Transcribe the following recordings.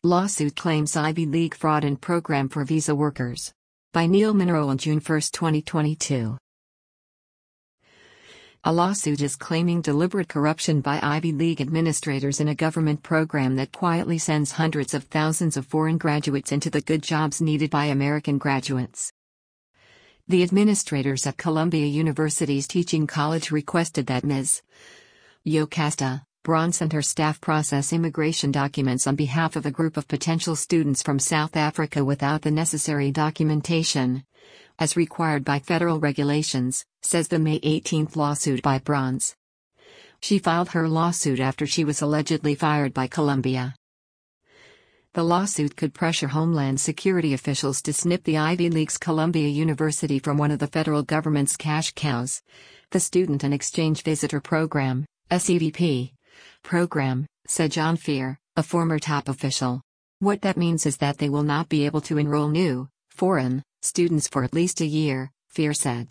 Lawsuit claims Ivy League fraud and program for visa workers. By Neil Monroe on June 1, 2022. A lawsuit is claiming deliberate corruption by Ivy League administrators in a government program that quietly sends hundreds of thousands of foreign graduates into the good jobs needed by American graduates. The administrators at Columbia University's teaching college requested that Ms. Yocasta Bronze and her staff process immigration documents on behalf of a group of potential students from South Africa without the necessary documentation, as required by federal regulations, says the May 18 lawsuit by Bronze. She filed her lawsuit after she was allegedly fired by Columbia. The lawsuit could pressure Homeland Security officials to snip the Ivy League's Columbia University from one of the federal government's cash cows, the Student and Exchange Visitor Program, SEVP. Program, said John Fear, a former top official. What that means is that they will not be able to enroll new, foreign, students for at least a year, Fear said.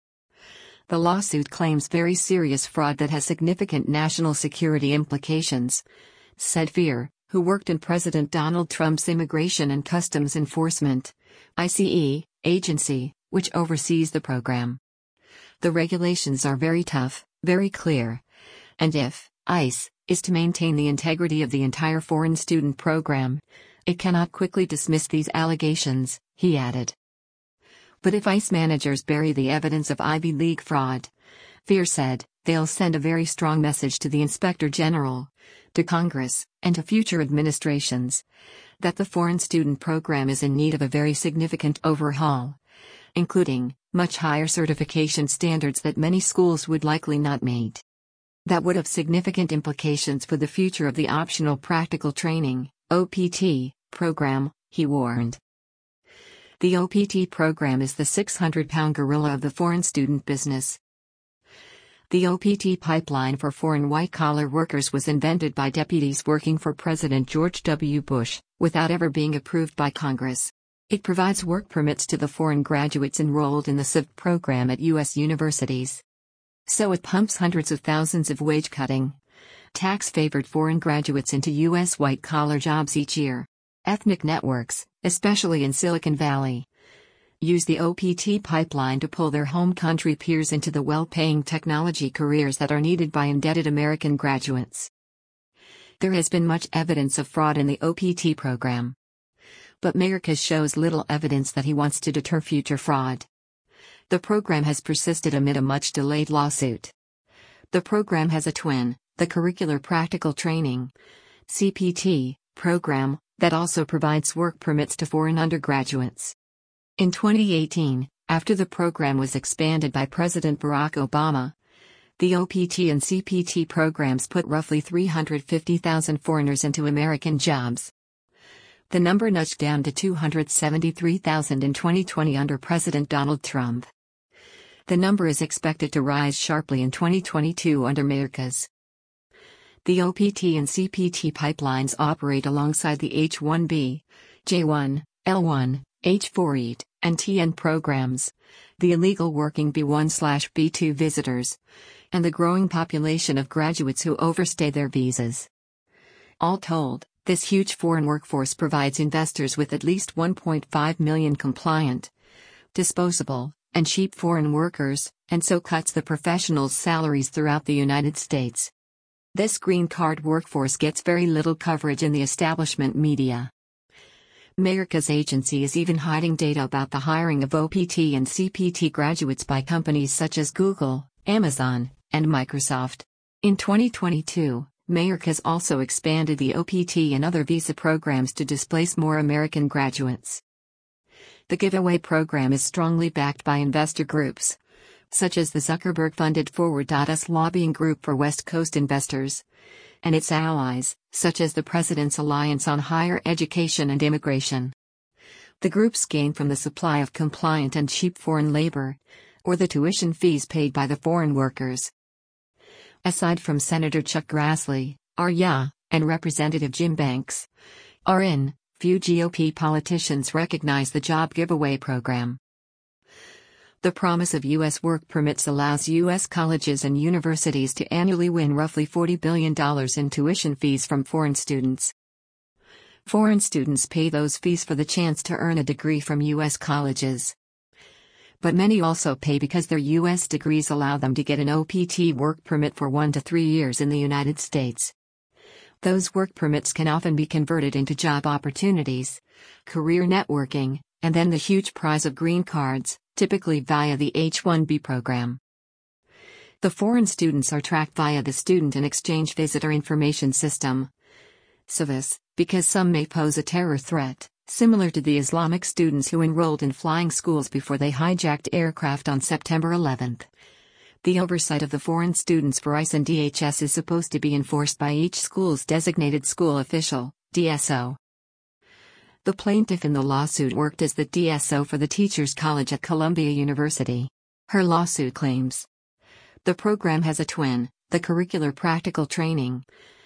The lawsuit claims very serious fraud that has significant national security implications, said Fear, who worked in President Donald Trump's Immigration and Customs Enforcement, ICE, agency, which oversees the program. The regulations are very tough, very clear. And if ICE is to maintain the integrity of the entire foreign student program, it cannot quickly dismiss these allegations, he added. But if ICE managers bury the evidence of Ivy League fraud, Fear said, they'll send a very strong message to the Inspector General, to Congress, and to future administrations, that the foreign student program is in need of a very significant overhaul, including much higher certification standards that many schools would likely not meet. That would have significant implications for the future of the Optional Practical Training, OPT, program, he warned. The OPT program is the 600-pound gorilla of the foreign student business. The OPT pipeline for foreign white-collar workers was invented by deputies working for President George W. Bush, without ever being approved by Congress. It provides work permits to the foreign graduates enrolled in the CIV program at U.S. universities. So it pumps hundreds of thousands of wage-cutting, tax-favored foreign graduates into U.S. white-collar jobs each year. Ethnic networks, especially in Silicon Valley, use the OPT pipeline to pull their home country peers into the well-paying technology careers that are needed by indebted American graduates. There has been much evidence of fraud in the OPT program. But Mayorkas shows little evidence that he wants to deter future fraud. The program has persisted amid a much-delayed lawsuit. The program has a twin, the Curricular Practical Training, CPT, program, that also provides work permits to foreign undergraduates. In 2018, after the program was expanded by President Barack Obama, the OPT and CPT programs put roughly 350,000 foreigners into American jobs. The number nudged down to 273,000 in 2020 under President Donald Trump. The number is expected to rise sharply in 2022 under Mayorkas. The OPT and CPT pipelines operate alongside the H-1B, J-1, L-1, H-4EAD, and TN programs, the illegal working B-1/B-2 visitors, and the growing population of graduates who overstay their visas. All told, this huge foreign workforce provides investors with at least 1.5 million compliant, disposable, and cheap foreign workers, and so cuts the professionals' salaries throughout the United States. This green card workforce gets very little coverage in the establishment media. Mayorkas' agency is even hiding data about the hiring of OPT and CPT graduates by companies such as Google, Amazon, and Microsoft. In 2022, Mayorkas also expanded the OPT and other visa programs to displace more American graduates. The giveaway program is strongly backed by investor groups, such as the Zuckerberg-funded Forward.us lobbying group for West Coast investors, and its allies, such as the President's Alliance on Higher Education and Immigration. The groups gain from the supply of compliant and cheap foreign labor, or the tuition fees paid by the foreign workers. Aside from Senator Chuck Grassley, R.Y., and Representative Jim Banks, R.N., few GOP politicians recognize the job giveaway program. The promise of U.S. work permits allows U.S. colleges and universities to annually win roughly $40 billion in tuition fees from foreign students. Foreign students pay those fees for the chance to earn a degree from U.S. colleges. But many also pay because their U.S. degrees allow them to get an OPT work permit for 1 to 3 years in the United States. Those work permits can often be converted into job opportunities, career networking, and then the huge prize of green cards, typically via the H-1B program. The foreign students are tracked via the Student and Exchange Visitor Information System, SEVIS, because some may pose a terror threat, similar to the Islamic students who enrolled in flying schools before they hijacked aircraft on September 11. The oversight of the foreign students for ICE and DHS is supposed to be enforced by each school's designated school official, DSO. The plaintiff in the lawsuit worked as the DSO for the Teachers College at Columbia University. Her lawsuit claims the program has a twin, the Curricular Practical Training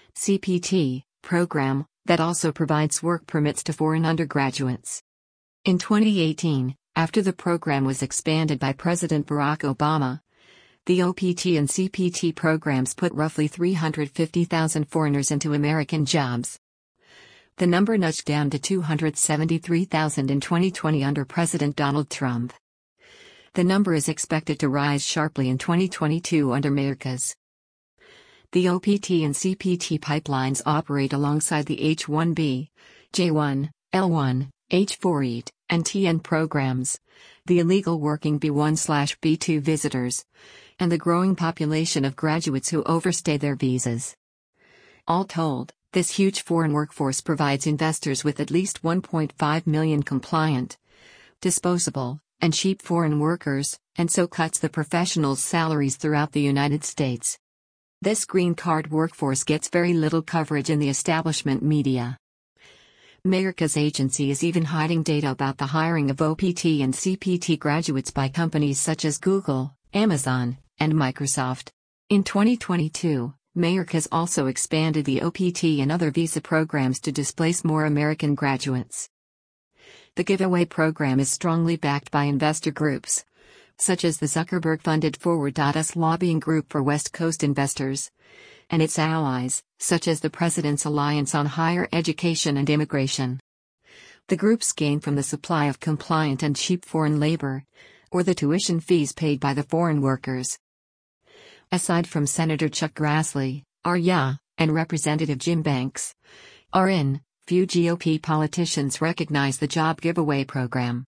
(CPT) program, that also provides work permits to foreign undergraduates. In 2018, after the program was expanded by President Barack Obama, the OPT and CPT programs put roughly 350,000 foreigners into American jobs. The number nudged down to 273,000 in 2020 under President Donald Trump. The number is expected to rise sharply in 2022 under Mayorkas. The OPT and CPT pipelines operate alongside the H-1B, J-1, L-1, H-4 EAT, and TN programs, the illegal working B-1/B-2 visitors, and the growing population of graduates who overstay their visas. All told, this huge foreign workforce provides investors with at least 1.5 million compliant, disposable, and cheap foreign workers, and so cuts the professionals' salaries throughout the United States. This green card workforce gets very little coverage in the establishment media. Mayorkas agency is even hiding data about the hiring of OPT and CPT graduates by companies such as Google, Amazon, and Microsoft. In 2022, Mayorkas also expanded the OPT and other visa programs to displace more American graduates. The giveaway program is strongly backed by investor groups, such as the Zuckerberg-funded Forward.us lobbying group for West Coast investors, and its allies, such as the President's Alliance on Higher Education and Immigration. The groups gain from the supply of compliant and cheap foreign labor, or the tuition fees paid by the foreign workers. Aside from Senator Chuck Grassley, and Representative Jim Banks, few GOP politicians recognize the job giveaway program.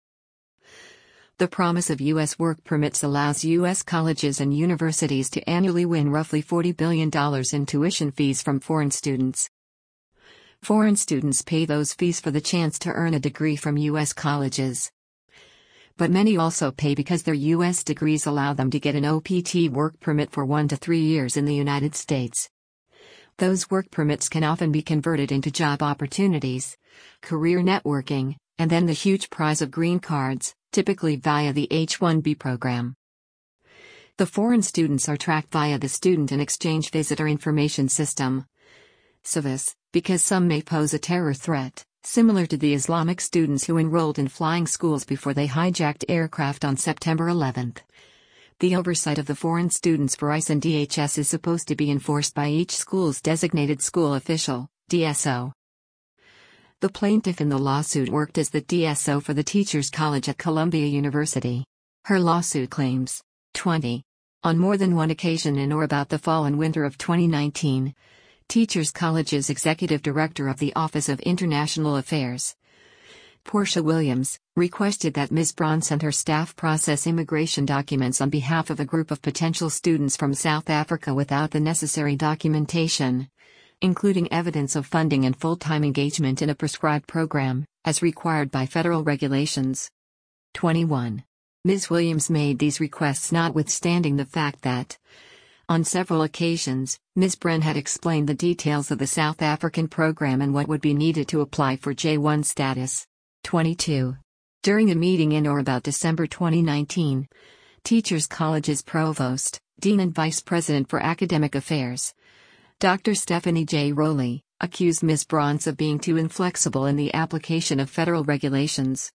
The promise of U.S. work permits allows U.S. colleges and universities to annually win roughly $40 billion in tuition fees from foreign students. Foreign students pay those fees for the chance to earn a degree from U.S. colleges. But many also pay because their U.S. degrees allow them to get an OPT work permit for 1 to 3 years in the United States. Those work permits can often be converted into job opportunities, career networking, and then the huge prize of green cards, typically via the H-1B program. The foreign students are tracked via the Student and Exchange Visitor Information System, SEVIS, because some may pose a terror threat, similar to the Islamic students who enrolled in flying schools before they hijacked aircraft on September 11. The oversight of the foreign students for ICE and DHS is supposed to be enforced by each school's designated school official, DSO. The plaintiff in the lawsuit worked as the DSO for the Teachers College at Columbia University. Her lawsuit claims 20. On more than one occasion in or about the fall and winter of 2019, Teachers College's executive director of the Office of International Affairs, Portia Williams, requested that Ms. Bronze and her staff process immigration documents on behalf of a group of potential students from South Africa without the necessary documentation, including evidence of funding and full-time engagement in a prescribed program, as required by federal regulations. 21. Ms. Williams made these requests notwithstanding the fact that, on several occasions, Ms. Bren had explained the details of the South African program and what would be needed to apply for J-1 status. 22. During a meeting in or about December 2019, Teachers College's provost, dean and vice president for academic affairs, Dr. Stephanie J. Rowley, accused Ms. Bronze of being too inflexible in the application of federal regulations.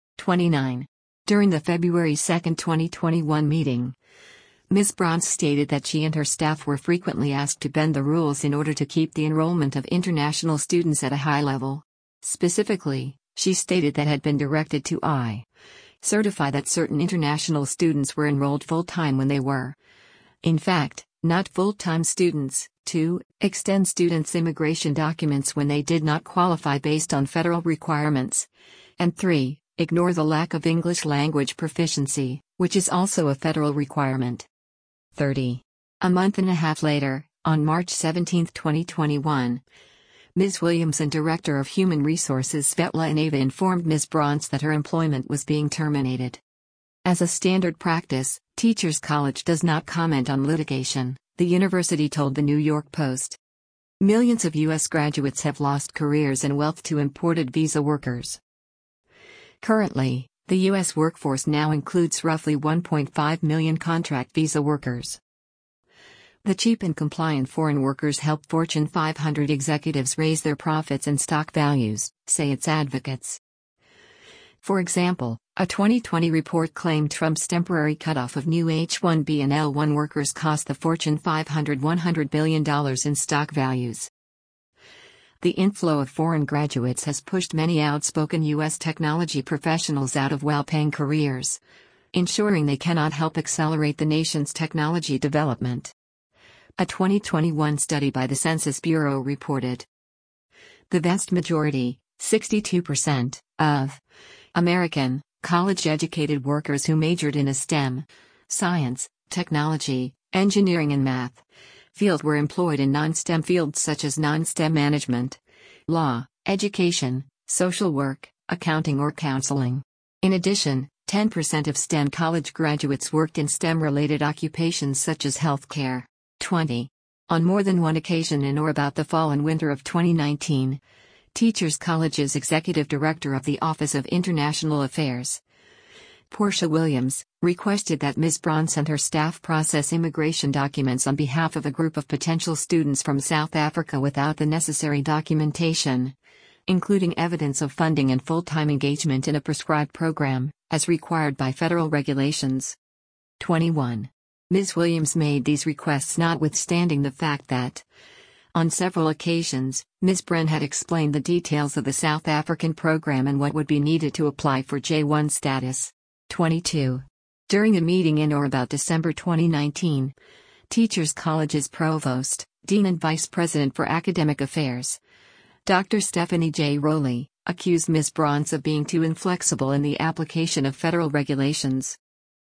29. During the February 2, 2021 meeting, Ms. Bronze stated that she and her staff were frequently asked to bend the rules in order to keep the enrollment of international students at a high level. Specifically, she stated that had been directed to certify that certain international students were enrolled full-time when they were, in fact, not full-time students, 2. Extend students' immigration documents when they did not qualify based on federal requirements, and 3. Ignore the lack of English language proficiency, which is also a federal requirement. 30. A month and a half later, on March 17, 2021, Ms. Williamson, Director of Human Resources Svetla Ineva, informed Ms. Bronze that her employment was being terminated. As a standard practice, Teachers College does not comment on litigation, the university told the New York Post. Millions of U.S. graduates have lost careers and wealth to imported visa workers. Currently, the U.S. workforce now includes roughly 1.5 million contract visa workers. The cheap and compliant foreign workers help Fortune 500 executives raise their profits and stock values, say its advocates. For example, a 2020 report claimed Trump's temporary cutoff of new H-1B and L-1 workers cost the Fortune 500 $100 billion in stock values. The inflow of foreign graduates has pushed many outspoken U.S. technology professionals out of well-paying careers, ensuring they cannot help accelerate the nation's technology development. A 2021 study by the Census Bureau reported the vast majority, 62%, of American, college-educated workers who majored in a STEM, science, technology, engineering and math, field were employed in non-STEM fields such as non-STEM management, law, education, social work, accounting or counseling. In addition, 10% of STEM college graduates worked in STEM-related occupations such as healthcare. 20. On more than one occasion in or about the fall and winter of 2019, Teachers College's Executive Director of the Office of International Affairs, Portia Williams, requested that Ms. Bronze and her staff process immigration documents on behalf of a group of potential students from South Africa without the necessary documentation, including evidence of funding and full-time engagement in a prescribed program, as required by federal regulations. 21. Ms. Williams made these requests notwithstanding the fact that, on several occasions, Ms. Bren had explained the details of the South African program and what would be needed to apply for J-1 status. 22. During a meeting in or about December 2019, Teachers College's Provost, Dean and Vice President for Academic Affairs, Dr. Stephanie J. Rowley, accused Ms. Bronze of being too inflexible in the application of federal regulations.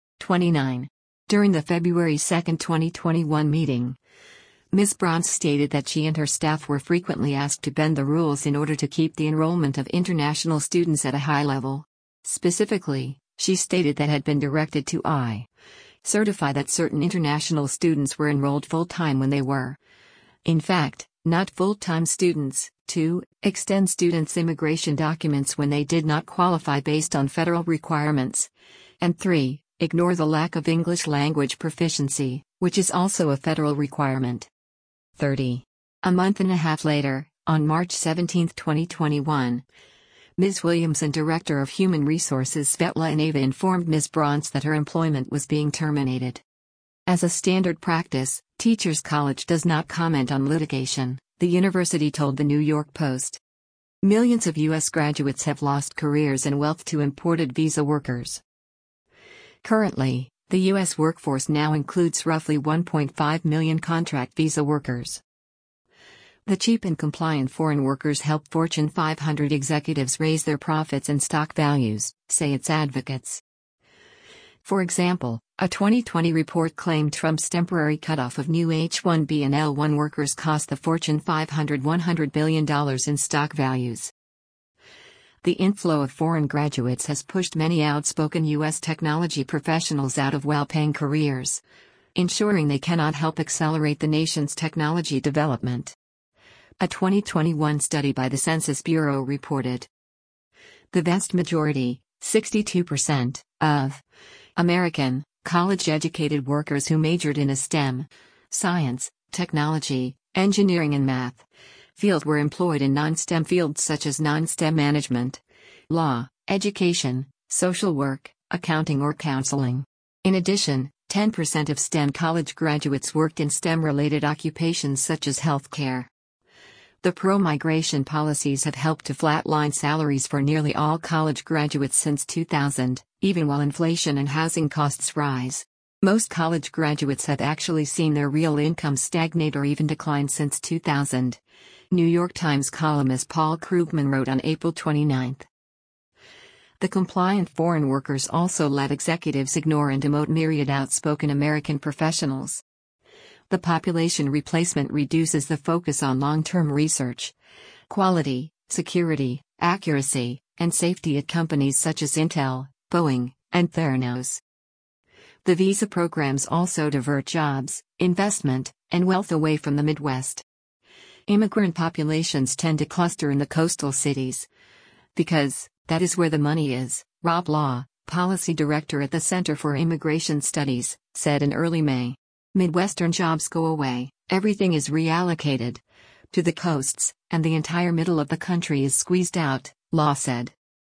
29. During the February 2, 2021 meeting, Ms. Bronze stated that she and her staff were frequently asked to bend the rules in order to keep the enrollment of international students at a high level. Specifically, she stated that had been directed to certify that certain international students were enrolled full-time when they were, in fact, not full-time students, 2. Extend students' immigration documents when they did not qualify based on federal requirements, and 3. Ignore the lack of English language proficiency, which is also a federal requirement. 30. A month and a half later, on March 17, 2021, Ms. Williamson, Director of Human Resources Svetla Ineva, informed Ms. Bronze that her employment was being terminated. As a standard practice, Teachers College does not comment on litigation, the university told the New York Post. Millions of U.S. graduates have lost careers and wealth to imported visa workers. Currently, the U.S. workforce now includes roughly 1.5 million contract visa workers. The cheap and compliant foreign workers help Fortune 500 executives raise their profits and stock values, say its advocates. For example, a 2020 report claimed Trump's temporary cutoff of new H-1B and L-1 workers cost the Fortune 500 $100 billion in stock values. The inflow of foreign graduates has pushed many outspoken U.S. technology professionals out of well-paying careers, ensuring they cannot help accelerate the nation's technology development. A 2021 study by the Census Bureau reported the vast majority, 62%, of American, college-educated workers who majored in a STEM, science, technology, engineering and math, field were employed in non-STEM fields such as non-STEM management, law, education, social work, accounting or counseling. In addition, 10% of STEM college graduates worked in STEM-related occupations such as healthcare. The pro-migration policies have helped to flatline salaries for nearly all college graduates since 2000, even while inflation and housing costs rise. Most college graduates have actually seen their real income stagnate or even decline since 2000. New York Times columnist Paul Krugman wrote on April 29. The compliant foreign workers also let executives ignore and demote myriad outspoken American professionals. The population replacement reduces the focus on long-term research, quality, security, accuracy, and safety at companies such as Intel, Boeing, and Theranos. The visa programs also divert jobs, investment, and wealth away from the Midwest. Immigrant populations tend to cluster in the coastal cities because that is where the money is, Rob Law, policy director at the Center for Immigration Studies, said in early May. Midwestern jobs go away, everything is reallocated to the coasts, and the entire middle of the country is squeezed out, Law said.